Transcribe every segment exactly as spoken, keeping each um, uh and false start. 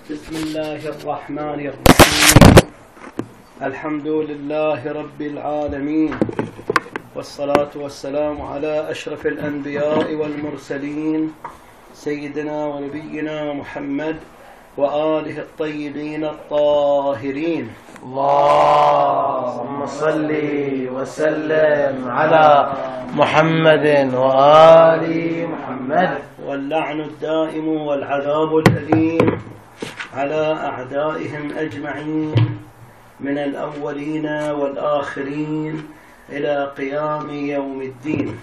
بسم الله الرحمن الرحيم. الحمد لله رب العالمين، والصلاة والسلام على أشرف الأنبياء والمرسلين سيدنا ونبينا محمد وآله الطيبين الطاهرين. اللهم صل وسلم على محمد وآل محمد. واللعن الدائم والعذاب الأليم على أعدائهم أجمعين من الأولين والآخرين إلى قيام يوم الدين.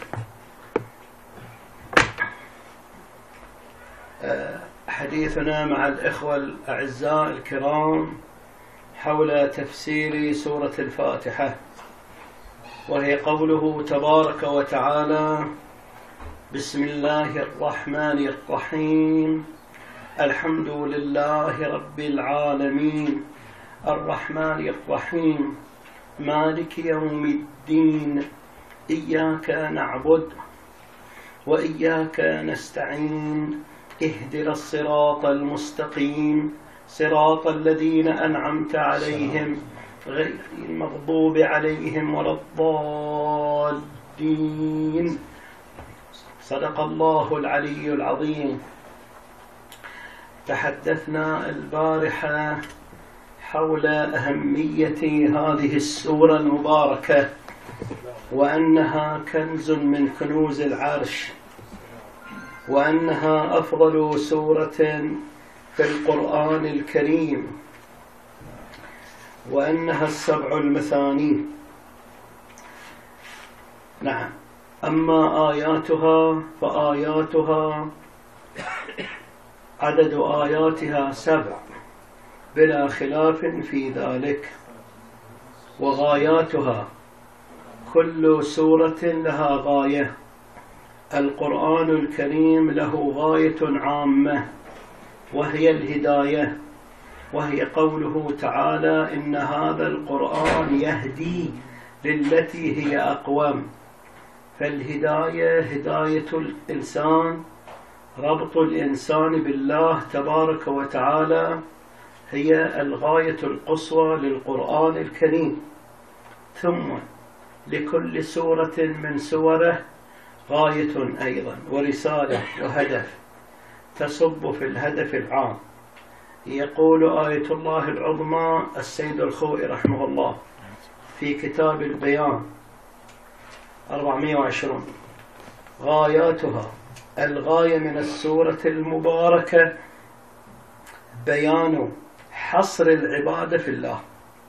حديثنا مع الإخوة الأعزاء الكرام حول تفسير سورة الفاتحة، وهي قوله تبارك وتعالى: بسم الله الرحمن الرحيم، الحمد لله رب العالمين، الرحمن الرحيم، مالك يوم الدين، إياك نعبد وإياك نستعين، اهدنا الصراط المستقيم، صراط الذين أنعمت عليهم غير المغضوب عليهم ولا الضالين. صدق الله العلي العظيم. تحدثنا البارحة حول أهمية هذه السورة المباركة، وأنها كنز من كنوز العرش، وأنها أفضل سورة في القرآن الكريم، وأنها السبع المثاني. نعم، أما آياتها فآياتها عدد آياتها سبع بلا خلاف في ذلك، وغاياتها كل سورة لها غاية. القرآن الكريم له غاية عامة وهي الهداية، وهي قوله تعالى: إن هذا القرآن يهدي للتي هي أقوم. فالهداية هداية الإنسان، ربط الإنسان بالله تبارك وتعالى، هي الغاية القصوى للقرآن الكريم. ثم لكل سورة من سوره غاية أيضا ورسالة وهدف تصب في الهدف العام. يقول آية الله العظمى السيد الخوئي رحمه الله في كتاب البيان أربعمائة وعشرين: غاياتها، الغاية من السورة المباركة بيان حصر العبادة في الله،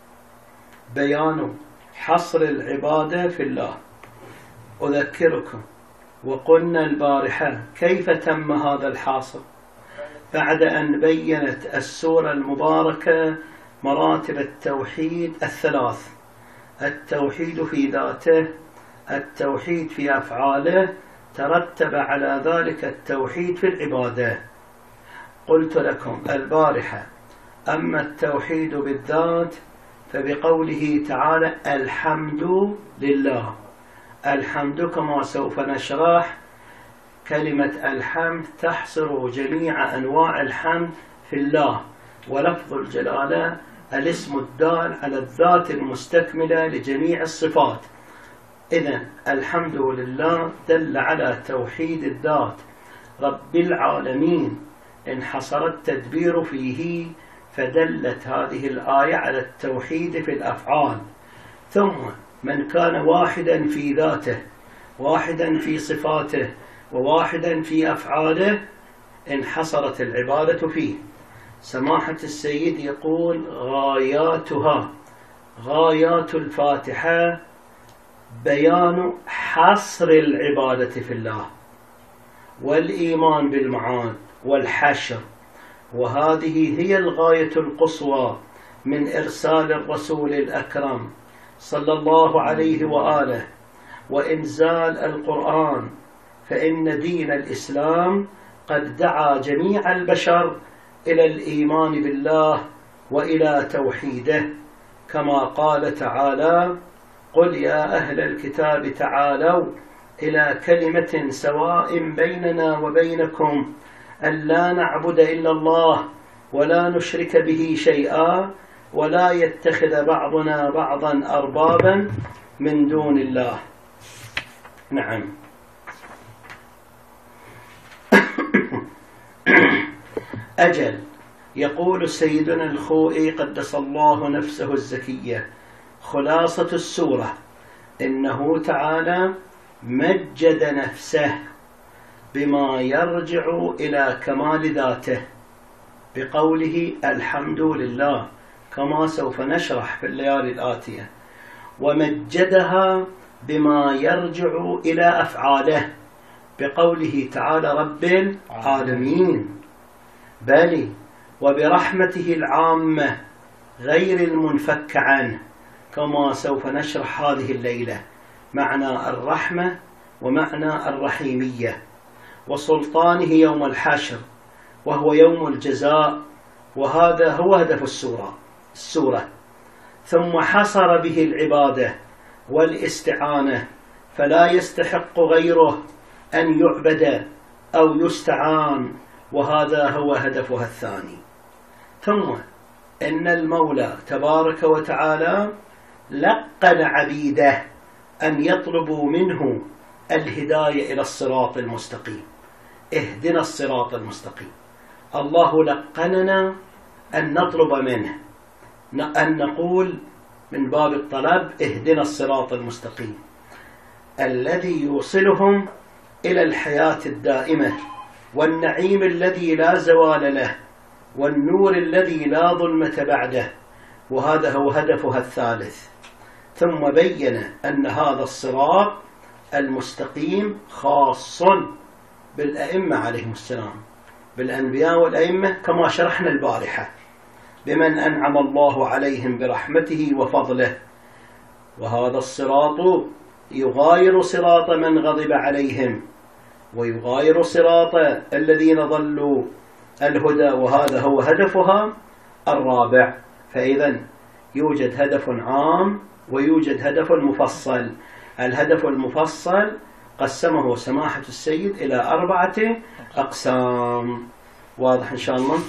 بيان حصر العبادة في الله. أذكركم وقلنا البارحة كيف تم هذا الحاصر بعد أن بينت السورة المباركة مراتب التوحيد الثلاث: التوحيد في ذاته، التوحيد في أفعاله، ترتب على ذلك التوحيد في العبادة. قلت لكم البارحة: أما التوحيد بالذات فبقوله تعالى: الحمد لله. الحمد كما سوف نشرح، كلمة الحمد تحصر جميع أنواع الحمد في الله، ولفظ الجلالة الاسم الدال على الذات المستكملة لجميع الصفات. إذن الحمد لله دل على توحيد الذات رب العالمين، انحصر التدبير فيه، فدلت هذه الآية على التوحيد في الأفعال. ثم من كان واحدا في ذاته، واحدا في صفاته، وواحدا في أفعاله، انحصرت العبادة فيه. سماحة السيد يقول: غاياتها، غايات الفاتحة بيان حصر العبادة في الله والإيمان بالمعاد والحشر، وهذه هي الغاية القصوى من إرسال الرسول الأكرم صلى الله عليه وآله وإنزال القرآن. فإن دين الإسلام قد دعا جميع البشر إلى الإيمان بالله وإلى توحيده، كما قال تعالى: قل يا أهل الكتاب تعالوا إلى كلمة سواء بيننا وبينكم ألا نعبد إلا الله ولا نشرك به شيئا ولا يتخذ بعضنا بعضا أربابا من دون الله. نعم. أجل. يقول سيدنا الخوئي قدس الله نفسه الزكية خلاصة السورة إنه تعالى مجد نفسه بما يرجع إلى كمال ذاته بقوله الحمد لله كما سوف نشرح في الليالي الآتية، ومجدها بما يرجع إلى أفعاله بقوله تعالى رب العالمين، بل وبرحمته العامة غير المنفك عنه كما سوف نشرح هذه الليلة معنى الرحمة ومعنى الرحيمية، وسلطانه يوم الحشر وهو يوم الجزاء، وهذا هو هدف السورة السورة ثم حصر به العبادة والاستعانة، فلا يستحق غيره أن يعبد أو يستعان، وهذا هو هدفها الثاني. ثم إن المولى تبارك وتعالى لقن عبيده أن يطلبوا منه الهداية إلى الصراط المستقيم، اهدنا الصراط المستقيم. الله لقننا أن نطلب منه أن نقول من باب الطلب اهدنا الصراط المستقيم الذي يوصلهم إلى الحياة الدائمة والنعيم الذي لا زوال له والنور الذي لا ظلمة بعده، وهذا هو هدفها الثالث. ثم بين أن هذا الصراط المستقيم خاص بالأئمة عليهم السلام، بالأنبياء والأئمة كما شرحنا البارحة، بمن أنعم الله عليهم برحمته وفضله، وهذا الصراط يغاير صراط من غضب عليهم ويغاير صراط الذين ضلوا الهدى، وهذا هو هدفها الرابع. فإذا يوجد هدف عام ويوجد هدف مفصل. الهدف المفصل قسمه سماحة السيد إلى أربعة أقسام، واضح إن شاء الله.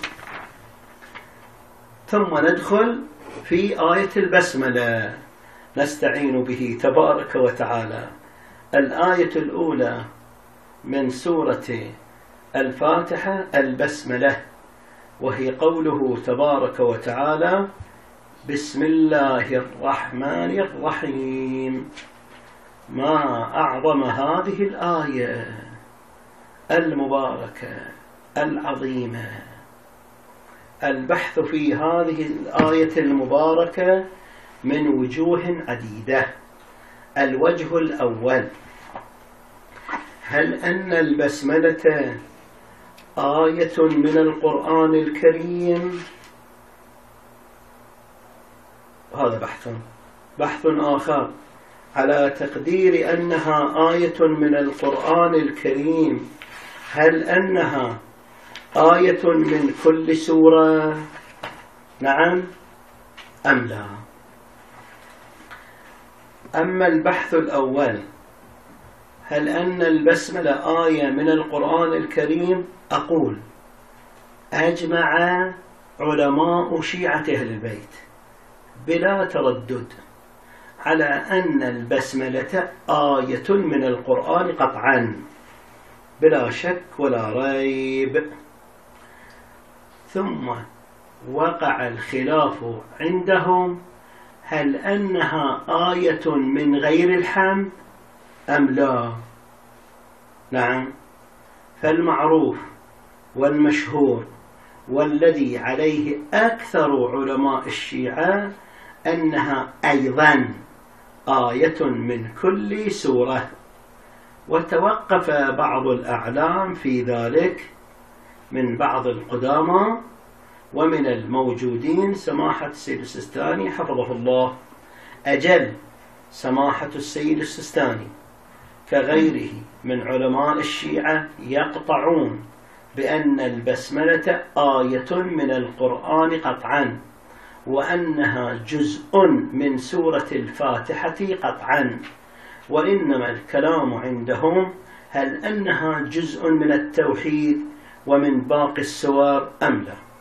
ثم ندخل في آية البسملة نستعين به تبارك وتعالى. الآية الأولى من سورة الفاتحة البسملة، وهي قوله تبارك وتعالى بسم الله الرحمن الرحيم. ما أعظم هذه الآية المباركة العظيمة. البحث في هذه الآية المباركة من وجوه عديدة. الوجه الأول: هل أن البسملة آية من القرآن الكريم؟ هذا بحث بحث آخر على تقدير أنها آية من القرآن الكريم. هل أنها آية من كل سورة؟ نعم أم لا؟ أما البحث الأول، هل أن البسملة آية من القرآن الكريم؟ أقول أجمع علماء شيعة أهل البيت بلا تردد على أن البسملة آية من القرآن قطعا بلا شك ولا ريب. ثم وقع الخلاف عندهم هل أنها آية من غير الحمد أم لا؟ نعم، فالمعروف والمشهور والذي عليه أكثر علماء الشيعة أنها أيضا آية من كل سورة. وتوقف بعض الأعلام في ذلك من بعض القدامى ومن الموجودين سماحة السيد السيستاني حفظه الله. أجل سماحة السيد السيستاني كغيره من علماء الشيعة يقطعون بأن البسملة آية من القرآن قطعا، وأنها جزء من سورة الفاتحة قطعا، وإنما الكلام عندهم هل أنها جزء من التوحيد ومن باقي السور أم لا.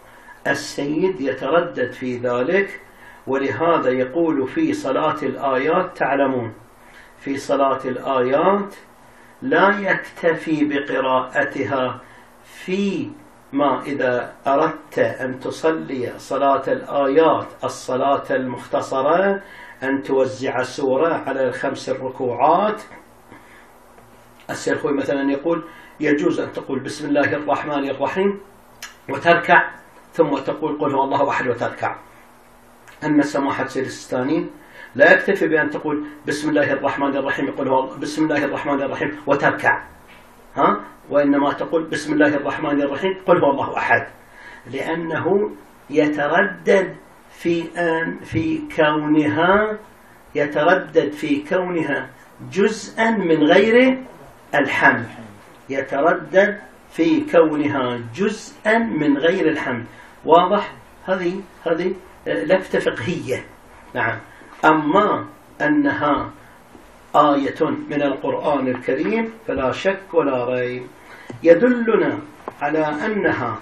السيد يتردد في ذلك، ولهذا يقول في صلاة الآيات، تعلمون في صلاة الآيات لا يكتفي بقراءتها في ما إذا أردت أن تصلي صلاة الآيات الصلاة المختصرة، أن توزع سورة على الخمس الركوعات. السيرخوي مثلا يقول يجوز أن تقول بسم الله الرحمن الرحيم وتركع، ثم تقول قل هو الله أحد وتركع. أما سماحة سيد السيستاني لا يكتفي بأن تقول بسم الله الرحمن الرحيم يقول هو بسم الله الرحمن الرحيم وتركع، ها، وإنما تقول بسم الله الرحمن الرحيم قل هو الله أحد، لأنه يتردد في أن في كونها يتردد في كونها جزءا من غير الحمد، يتردد في كونها جزءا من غير الحمد. واضح؟ هذه هذه لفتة فقهية. نعم. أما أنها آية من القرآن الكريم فلا شك ولا ريب. يدلنا على أنها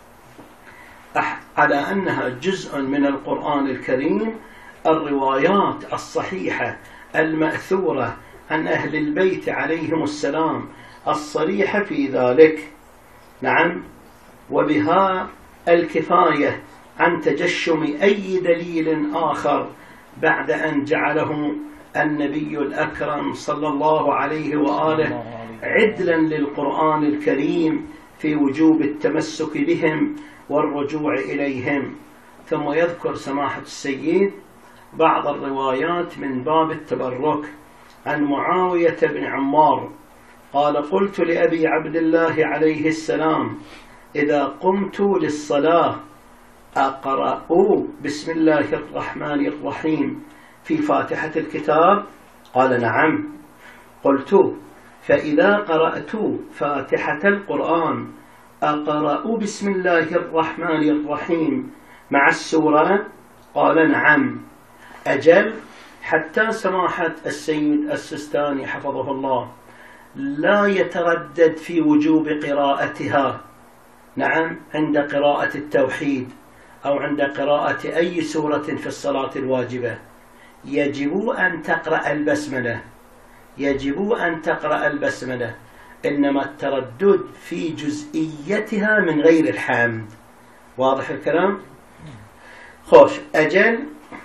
على أنها جزء من القرآن الكريم الروايات الصحيحة المأثورة عن أهل البيت عليهم السلام الصريحة في ذلك. نعم. وبها الكفاية عن تجشم أي دليل آخر بعد أن جعله النبي الأكرم صلى الله عليه وآله عدلا للقرآن الكريم في وجوب التمسك بهم والرجوع إليهم. ثم يذكر سماحة السيد بعض الروايات من باب التبرك عن معاوية بن عمار قال قلت لأبي عبد الله عليه السلام إذا قمت للصلاة أقرأ بسم الله الرحمن الرحيم في فاتحة الكتاب؟ قال نعم. قلت فإذا قرأت فاتحة القرآن أقرأ بسم الله الرحمن الرحيم مع السورة؟ قال نعم. أجل. حتى سماحة السيد السيستاني حفظه الله لا يتردد في وجوب قراءتها. نعم. عند قراءة التوحيد أو عند قراءة أي سورة في الصلاة الواجبة يجب أن تقرأ البسملة، يجب أن تقرأ البسملة، إنما التردد في جزئيتها من غير الحمد. واضح الكلام؟ خوش. أجل.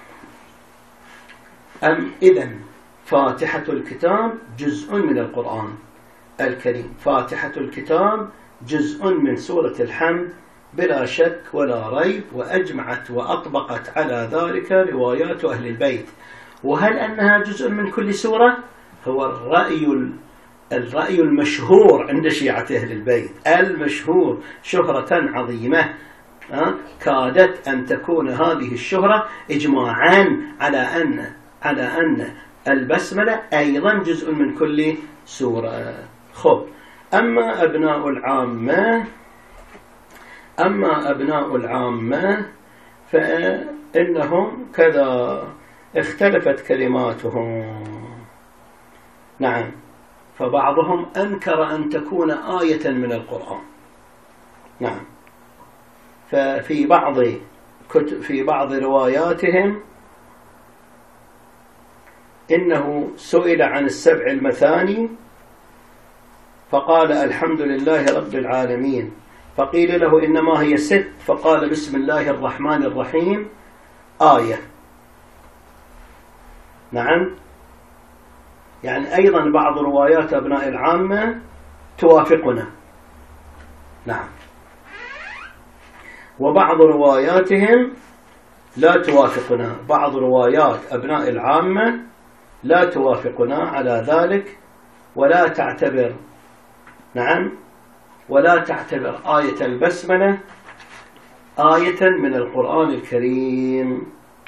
أم إذن فاتحة الكتاب جزء من القرآن الكريم، فاتحة الكتاب جزء من سورة الحمد بلا شك ولا ريب، وأجمعت وأطبقت على ذلك روايات أهل البيت. وهل أنها جزء من كل سورة؟ هو الرأي الرأي المشهور عند شيعة أهل البيت، المشهور شهرة عظيمة، كادت أن تكون هذه الشهرة إجماعا على أن على أن البسملة أيضا جزء من كل سورة. خب. أما أبناء العامة أما أبناء العامة فإنهم كذا اختلفت كلماتهم. نعم. فبعضهم أنكر أن تكون آية من القرآن. نعم. ففي بعض في بعض رواياتهم إنه سئل عن السبع المثاني فقال الحمد لله رب العالمين، فقيل له إنما هي ست، فقال بسم الله الرحمن الرحيم آية. نعم. يعني أيضا بعض روايات أبناء العامة توافقنا. نعم. وبعض رواياتهم لا توافقنا، بعض روايات أبناء العامة لا توافقنا على ذلك، ولا تعتبر نعم ولا تعتبر آية البسملة آية من القرآن الكريم.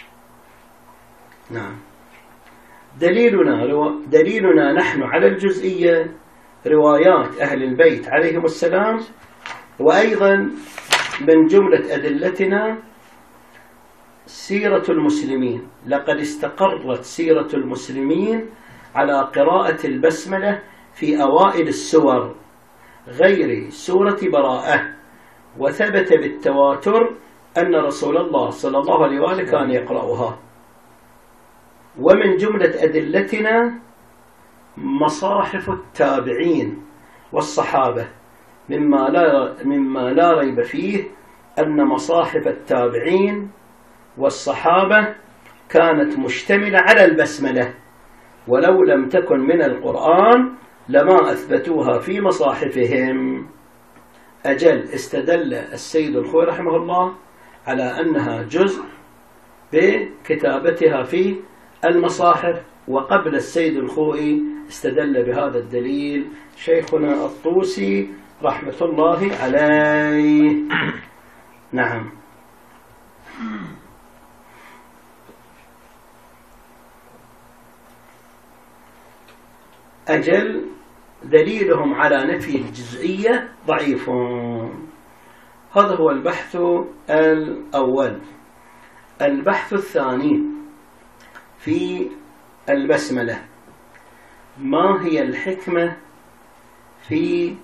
نعم. دليلنا دليلنا نحن على الجزئية روايات أهل البيت عليهم السلام، وأيضا من جملة أدلتنا سيرة المسلمين. لقد استقرت سيرة المسلمين على قراءة البسملة في أوائل السور غير سورة براءة، وثبت بالتواتر أن رسول الله صلى الله عليه وآله كان يقرأها. ومن جملة أدلتنا مصاحف التابعين والصحابة، مما لا, مما لا ريب فيه أن مصاحف التابعين والصحابة كانت مشتملة على البسملة، ولو لم تكن من القرآن لما أثبتوها في مصاحفهم. أجل استدل السيد الخوئي رحمه الله على أنها جزء بكتابتها في المصاحف، وقبل السيد الخوئي استدل بهذا الدليل شيخنا الطوسي رحمة الله عليه. نعم. أجل دليلهم على نفي الجزئية ضعيف. هذا هو البحث الأول. البحث الثاني في البسملة: ما هي الحكمة في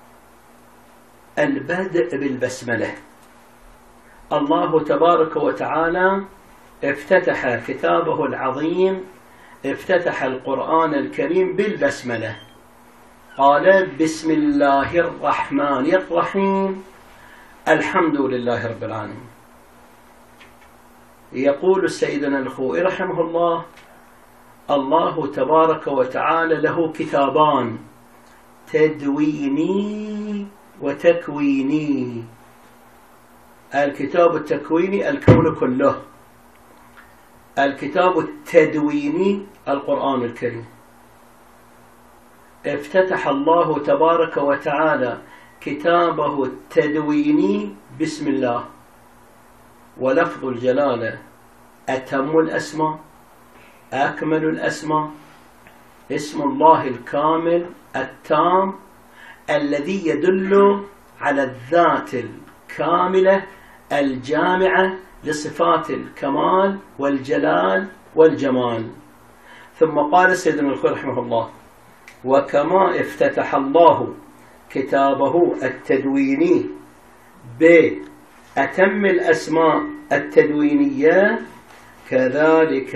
البدء بالبسملة؟ الله تبارك وتعالى افتتح كتابه العظيم، افتتح القرآن الكريم بالبسملة، قال: بسم الله الرحمن الرحيم، الحمد لله رب العالمين. يقول سيدنا الخوئي رحمه الله: الله تبارك وتعالى له كتابان، تدويني وتكويني. الكتاب التكويني الكون كله، الكتاب التدويني القرآن الكريم. افتتح الله تبارك وتعالى كتابه التدويني بسم الله، ولفظ الجلالة أتم الأسماء، أكمل الأسماء، اسم الله الكامل التام الذي يدل على الذات الكاملة الجامعة لصفات الكمال والجلال والجمال. ثم قال سيدنا الخوئي رحمه الله: وكما افتتح الله كتابه التدويني بأتم الأسماء التدوينية، كذلك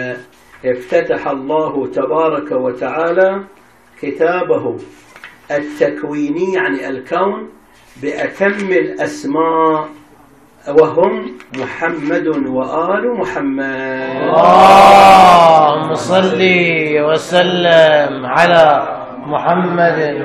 افتتح الله تبارك وتعالى كتابه التكويني يعني الكون بأتم الأسماء، وهم محمد وآل محمد. اللهم صل وسلم على محمد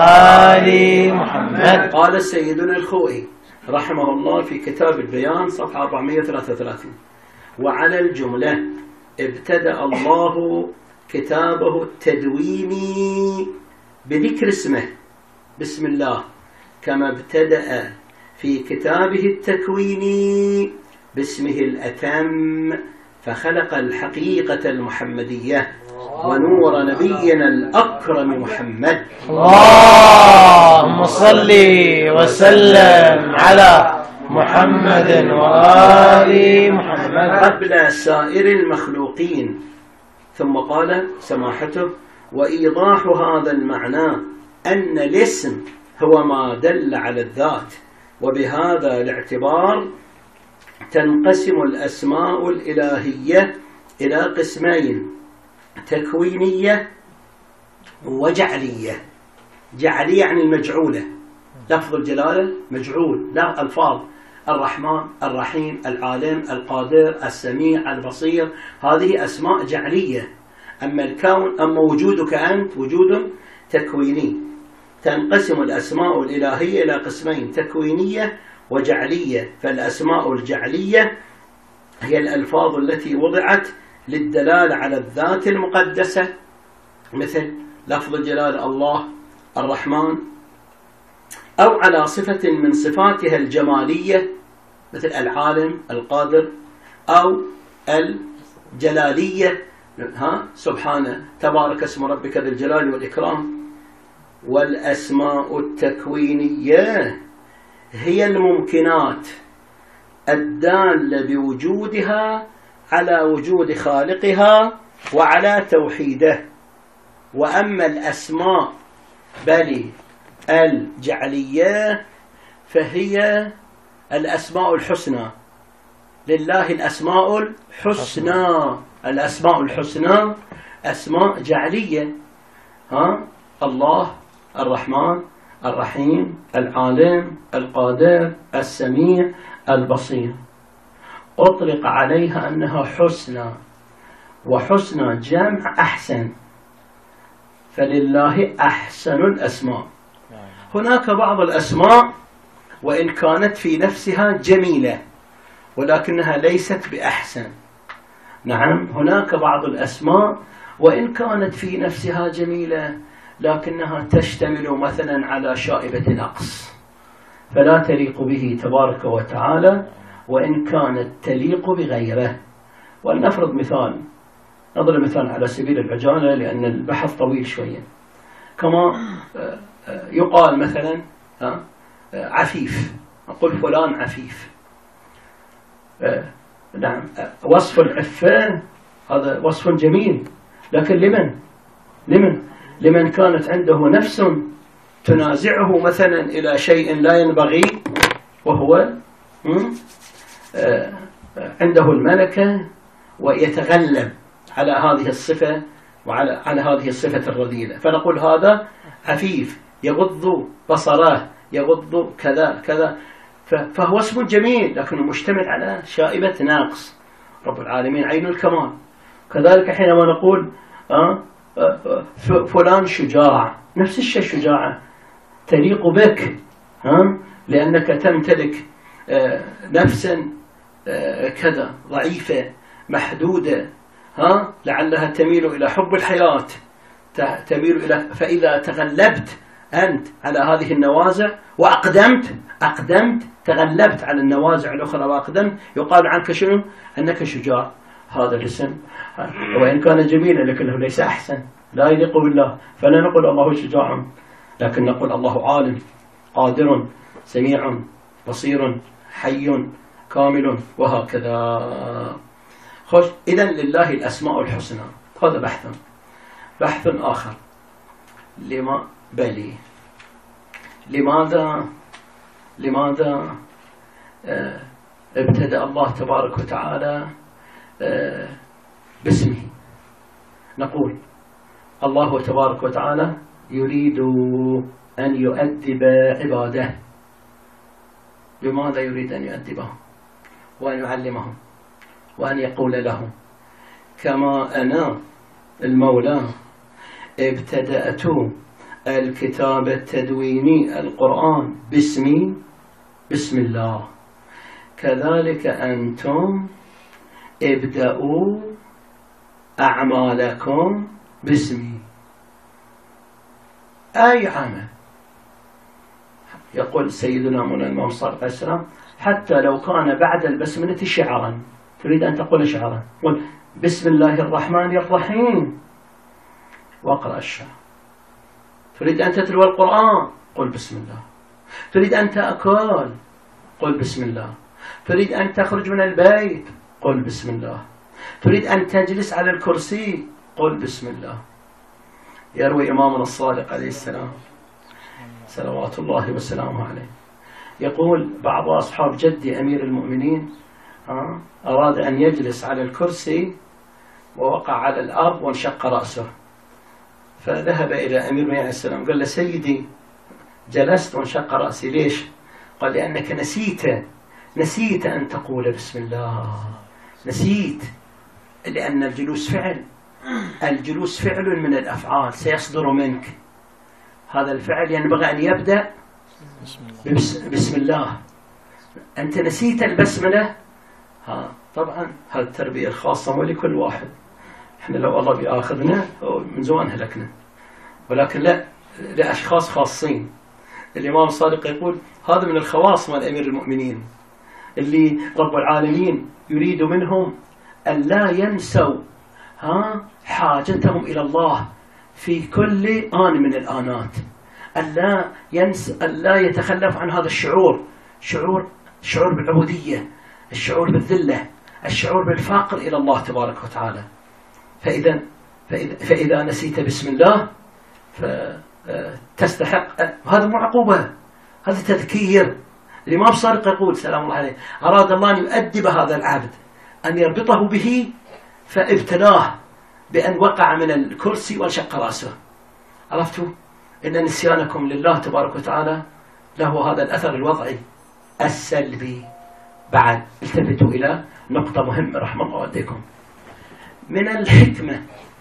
وآل محمد. قال سيدنا الخوئي رحمه الله في كتاب البيان صفحة أربعمائة وثلاثة وثلاثين: وعلى الجملة ابتدأ الله كتابه التدويني بذكر اسمه بسم الله، كما ابتدأ في كتابه التكويني باسمه الأتم، فخلق الحقيقة المحمدية ونور نبينا الأكرم محمد. اللهم صل وسلم على محمد وآل محمد قبل سائر المخلوقين. ثم قال سماحته: وإيضاح هذا المعنى أن الاسم هو ما دل على الذات، وبهذا الاعتبار تنقسم الأسماء الإلهية إلى قسمين: تكوينية وجعلية. جعلية يعني المجعولة، لفظ الجلالة مجعول، لا ألفاظ الرحمن الرحيم العالم القادر السميع البصير، هذه أسماء جعلية. أما الكون، أما وجودك أنت وجود تكويني. تنقسم الأسماء الإلهية إلى قسمين: تكوينية وجعلية. فالأسماء الجعلية هي الألفاظ التي وضعت للدلالة على الذات المقدسة، مثل لفظ الجلالة الله الرحمن، أو على صفة من صفاتها الجمالية مثل العالم القادر، أو الجلالية ها سبحانه تبارك اسم ربك ذي الجلال والإكرام. والأسماء التكوينية هي الممكنات الدالة بوجودها على وجود خالقها وعلى توحيده. وأما الأسماء بل الجعلية فهي الأسماء الحسنى لله الأسماء الحسنى. الأسماء الحسنى أسماء جعلية، ها؟ الله الرحمن الرحيم العالم القادر السميع البصير، أطلق عليها أنها حسنى، وحسنى جمع أحسن، فلله أحسن الأسماء. هناك بعض الأسماء وإن كانت في نفسها جميلة ولكنها ليست بأحسن. نعم، هناك بعض الأسماء وإن كانت في نفسها جميلة لكنها تشتمل مثلا على شائبة نقص، فلا تليق به تبارك وتعالى وإن كانت تليق بغيره. ولنفرض مثال، نضرب مثال على سبيل العجالة لأن البحث طويل شوية. كما يقال مثلا عفيف، أقول فلان عفيف. نعم، وصف العفة هذا وصف جميل، لكن لمن؟ لمن؟ لمن كانت عنده نفس تنازعه مثلا إلى شيء لا ينبغي، وهو عنده الملكة ويتغلب على هذه الصفة وعلى على هذه الصفة الرذيلة، فنقول هذا عفيف يغض بصره، يغض كذا كذا، فهو اسم جميل لكنه مشتمل على شائبة ناقص. رب العالمين عين الكمال. كذلك حينما نقول أه أه فلان شجاع، نفس الشيء شجاعة تليق بك، ها؟ لأنك تمتلك أه نفسا أه كذا ضعيفة محدودة، ها؟ لعلها تميل إلى حب الحياة، تميل إلى، فإذا تغلبت أنت على هذه النوازع وأقدمت أقدمت تغلبت على النوازع الأخرى وأقدمت، يقال عنك شنو؟ أنك شجاع. هذا الاسم وإن كان جميلا لكنه ليس أحسن، لا يليق بالله، فلا نقول الله شجاع، لكن نقول الله عالم قادر سميع بصير حي كامل، وهكذا. خوش، إذن لله الأسماء الحسنى. هذا بحث بحث آخر. لما بلي لماذا لماذا آه ابتدأ الله تبارك وتعالى آه باسمه؟ نقول الله تبارك وتعالى يريد أن يؤدب عباده. لماذا يريد أن يؤدبهم وأن يعلمهم وأن يقول لهم كما أنا المولى ابتدأت الكتاب التدويني القرآن باسمي، بسم الله، كذلك أنتم ابدأوا أعمالكم باسمي. أي عمل، يقول سيدنا مولانا الإمام صلى الله عليه وسلم حتى لو كان بعد البسملة شعرا، تريد أن تقول شعرا، قل بسم الله الرحمن الرحيم واقرأ الشعر. تريد أن تتلو القرآن، قل بسم الله. تريد أن تأكل، قل بسم الله. تريد أن تخرج من البيت، قل بسم الله. تريد أن تجلس على الكرسي، قل بسم الله. يروي إمامنا الصادق عليه السلام صلوات الله وسلامه عليه، يقول بعض أصحاب جدي أمير المؤمنين أراد أن يجلس على الكرسي ووقع على الأرض وانشق رأسه، فذهب إلى أمير المؤمنين عليه السلام قال له سيدي جلست وانشق رأسي، ليش؟ قال لأنك نسيت نسيت أن تقول بسم الله، نسيت، لأن الجلوس فعل، الجلوس فعل من الأفعال سيصدر منك، هذا الفعل ينبغي أن يبدأ بسم الله، أنت نسيت البسملة. ها طبعا هذه التربية الخاصة مو لكل واحد، احنا لو الله بياخذنا من زمان هلكنا، ولكن لا، لأشخاص خاصين. الإمام الصادق يقول هذا من الخواص مال أمير المؤمنين اللي رب العالمين يريد منهم أن لا ينسوا ها حاجتهم إلى الله في كل آن من الآنات، أن لا ينس أن لا يتخلف عن هذا الشعور، شعور شعور بالعبودية، الشعور بالذلة، الشعور بالفقر إلى الله تبارك وتعالى. فإذا فإذا, فإذا نسيت بسم الله فتستحق، هذا مو عقوبة، هذا تذكير الإمام الصادق يقول سلام الله عليه: أراد الله أن يؤدب هذا العبد، أن يربطه به، فابتلاه بأن وقع من الكرسي وانشق رأسه. عرفتوا إن نسيانكم لله تبارك وتعالى له هذا الأثر الوضعي السلبي. بعد التفتوا إلى نقطة مهمة رحم الله والديكم، من الحكمة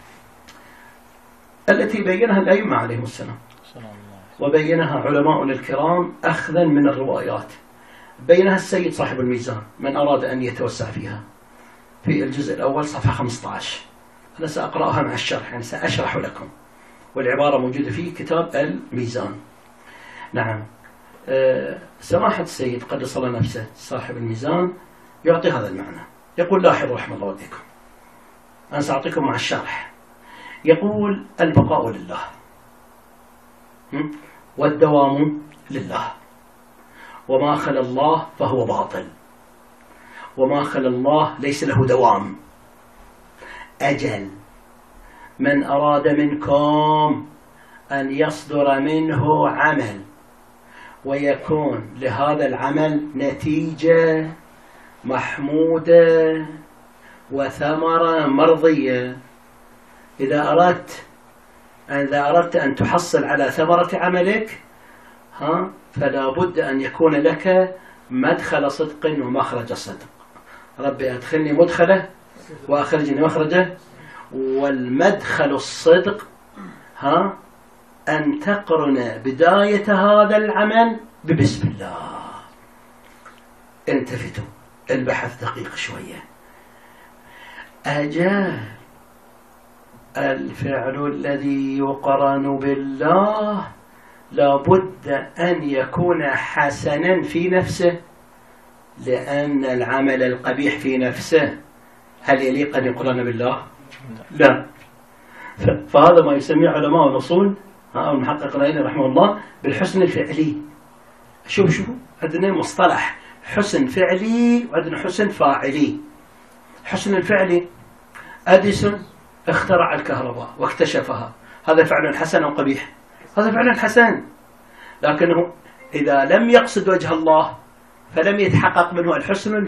التي بينها الأئمة عليهم السلام وبينها علماؤنا الكرام أخذا من الروايات، بينها السيد صاحب الميزان من أراد أن يتوسع فيها في الجزء الأول صفحة خمسة عشر. أنا سأقرأها مع الشرح، يعني سأشرح لكم، والعبارة موجودة في كتاب الميزان. نعم. أه سماحة السيد قدس الله نفسه صاحب الميزان يعطي هذا المعنى. يقول: لاحظوا رحمة الله والديكم، أنا سأعطيكم مع الشرح. يقول: البقاء لله والدوام لله، وما خلا الله فهو باطل، وما خلا الله ليس له دوام. أجل من أراد منكم أن يصدر منه عمل ويكون لهذا العمل نتيجة محمودة وثمرة مرضية، إذا أردت إذا أردت أن تحصل على ثمرة عملك ها فلا بد أن يكون لك مدخل صدق ومخرج صدق. ربي أدخلني مدخله وأخرجني مخرجه. والمدخل الصدق ها أن تقرن بداية هذا العمل ببسم الله. التفتوا، البحث دقيق شوية. أجل الفعل الذي يقرن بالله لابد أن يكون حسنا في نفسه، لأن العمل القبيح في نفسه هل يليق أن يقرن بالله؟ لا. فهذا ما يسميه علماء الأصول المحقق العيني رحمه الله بالحسن الفعلي. شوف شوف عندنا مصطلح حسن فعلي وعندنا حسن فاعلي. حسن الفعلي: أديسون اخترع الكهرباء واكتشفها، هذا فعل حسن أو قبيح؟ هذا فعل حسن، لكنه إذا لم يقصد وجه الله فلم يتحقق منه الحسن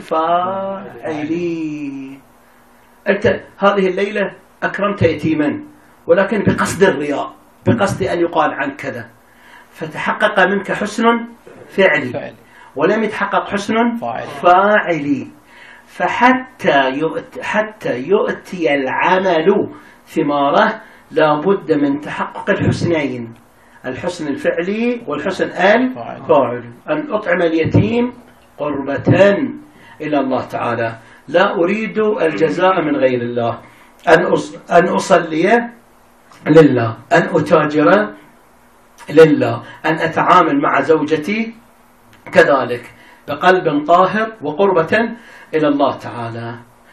الفاعلي. أنت هذه الليلة أكرمت يتيما ولكن بقصد الرياء، بقصد أن يقال عنك كذا، فتحقق منك حسن فعلي ولم يتحقق حسن فاعلي. فحتى يؤتي حتى يؤتي العمل ثماره لا بد من تحقق الحسنين، الحسن الفعلي والحسن الفاعلي. أن أطعم اليتيم قربة إلى الله تعالى، لا أريد الجزاء من غير الله. أن أن أصلي لله، أن أتاجر لله، أن أتعامل مع زوجتي كذلك بقلب طاهر وقربة إلى الله تعالى.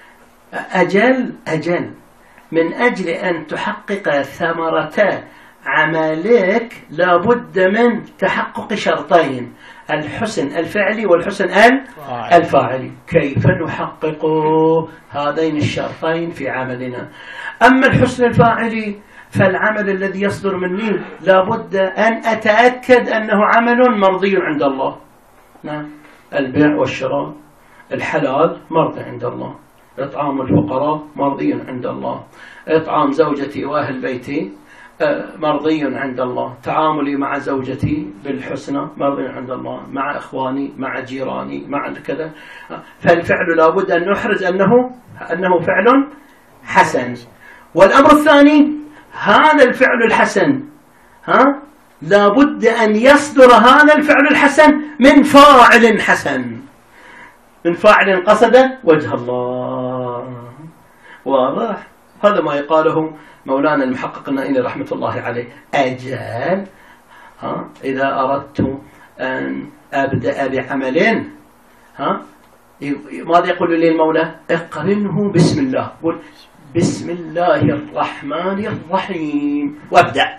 أجل أجل من أجل أن تحقق ثمرة عملك لابد من تحقق شرطين: الحسن الفعلي والحسن الفاعلي. كيف نحقق هذين الشرطين في عملنا؟ أما الحسن الفاعلي فالعمل الذي يصدر مني لابد أن أتأكد أنه عمل مرضي عند الله. نعم، البيع والشراء الحلال مرضي عند الله، إطعام الفقراء مرضي عند الله، إطعام زوجتي وأهل بيتي مرضي عند الله، تعاملي مع زوجتي بالحسنى مرضي عند الله، مع إخواني مع جيراني مع كذا. فالفعل لابد أن نحرز أنه أنه فعل حسن. والأمر الثاني: هذا الفعل الحسن ها لابد أن يصدر هذا الفعل الحسن من فاعل حسن، من فاعل قصد وجه الله. واضح؟ هذا ما يقاله مولانا المحقق النائي رحمة الله عليه. أجل ها إذا أردت أن أبدأ بعمل ها ماذا يقول لي المولى؟ اقرنه بسم الله، قل بسم الله الرحمن الرحيم وابدأ.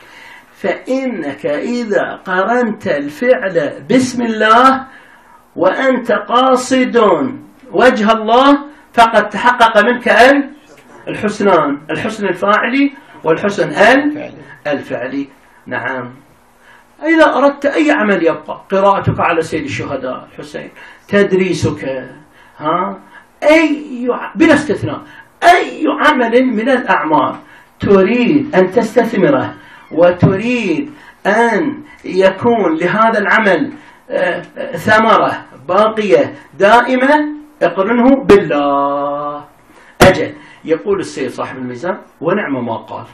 فإنك إذا قرنت الفعل بسم الله وأنت قاصد وجه الله فقد تحقق منك الحسنان، الحسن الفاعلي والحسن الفعلي. نعم. إذا أردت أي عمل يبقى، قراءتك على سيد الشهداء الحسين، تدريسك، ها، أي بلا استثناء أي عمل من الأعمال تريد أن تستثمره وتريد أن يكون لهذا العمل ثمرة باقية دائمة، اقرنه بالله. أجل يقول السيد صاحب الميزان: ونعم ما قال،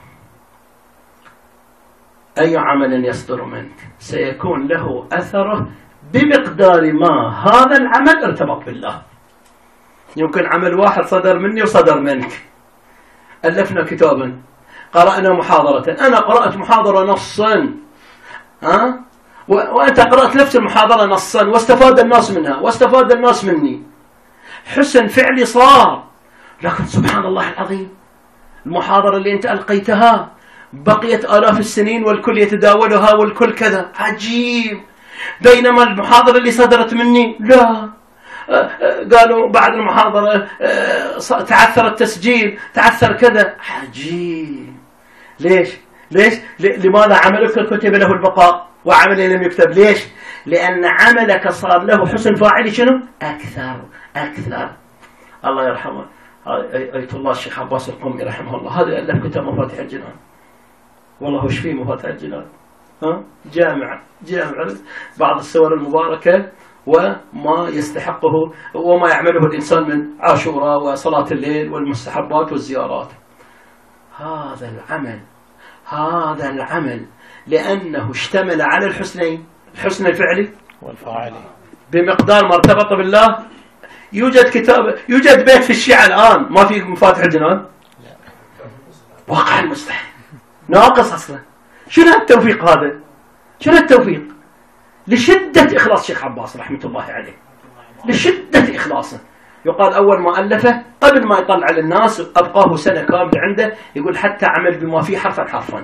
أي عمل يصدر منك سيكون له أثره بمقدار ما هذا العمل ارتبط بالله. يمكن عمل واحد صدر مني وصدر منك، ألفنا كتابا، قرأنا محاضرة، أنا قرأت محاضرة نصا، ها، وأنت قرأت نفس المحاضرة نصا، واستفاد الناس منها واستفاد الناس مني، حسن فعلي صار، لكن سبحان الله العظيم المحاضرة اللي أنت ألقيتها بقيت آلاف السنين والكل يتداولها والكل كذا، عجيب. بينما المحاضرة اللي صدرت مني لا، قالوا بعد المحاضرة تعثر التسجيل، تعثر كذا، عجيب. ليش؟ ليش؟ لماذا عملك كتب له البقاء وعملي لم يكتب؟ ليش؟ لأن عملك صار له حسن فاعلي شنو؟ أكثر أكثر. الله يرحمه آية الله الشيخ عباس القمي رحمه الله، هذا ألف كتاب مفاتيح الجنان، والله وش فيه مفاتيح الجنان، ها، جامع جامع بعض الصور المباركة وما يستحقه وما يعمله الإنسان من عاشوراء وصلاة الليل والمستحبات والزيارات. هذا العمل هذا العمل لأنه اشتمل على الحسنين، الحسن الفعلي والفاعلي بمقدار ما ارتبط بالله. يوجد كتاب، يوجد بيت في الشيعة الآن ما في مفاتيح الجنان، واقع المستحيل، ناقص أصلا. شنو التوفيق هذا؟ شنو التوفيق؟ لشدة إخلاص الشيخ عباس رحمة الله عليه، لشدة إخلاصه. يقال أول ما ألفه قبل ما يطلع للناس أبقاه سنة كاملة عنده، يقول حتى أعمل بما فيه حرفا حرفا.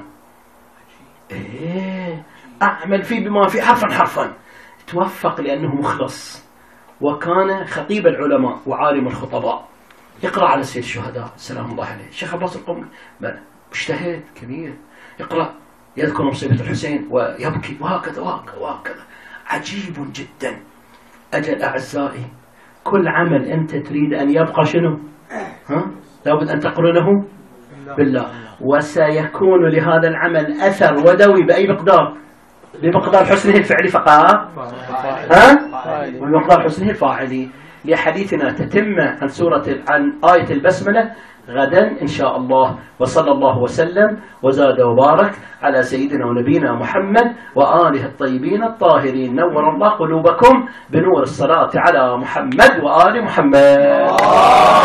إيه، أعمل فيه بما فيه حرفا حرفا. توفق لأنه مخلص، وكان خطيب العلماء وعالم الخطباء. يقرأ على سيد الشهداء سلام الله عليه الشيخ عباس القمي، مجتهد كبير، يقرأ يذكر مصيبة الحسين ويبكي، وهكذا وهكذا وهكذا، عجيب جدا. أجل أعزائي، كل عمل أنت تريد أن يبقى شنو؟ ها؟ لابد أن تقرنه بالله، وسيكون لهذا العمل أثر ودوي بأي مقدار؟ بمقدار حسنه الفعلي فقط، ها؟ بمقدار حسنه الفاعلي. لحديثنا تتمة عن سورة عن آية البسملة غدا إن شاء الله. وصلى الله وسلم وزاد وبارك على سيدنا ونبينا محمد وآله الطيبين الطاهرين. نور الله قلوبكم بنور الصلاة على محمد وآل محمد.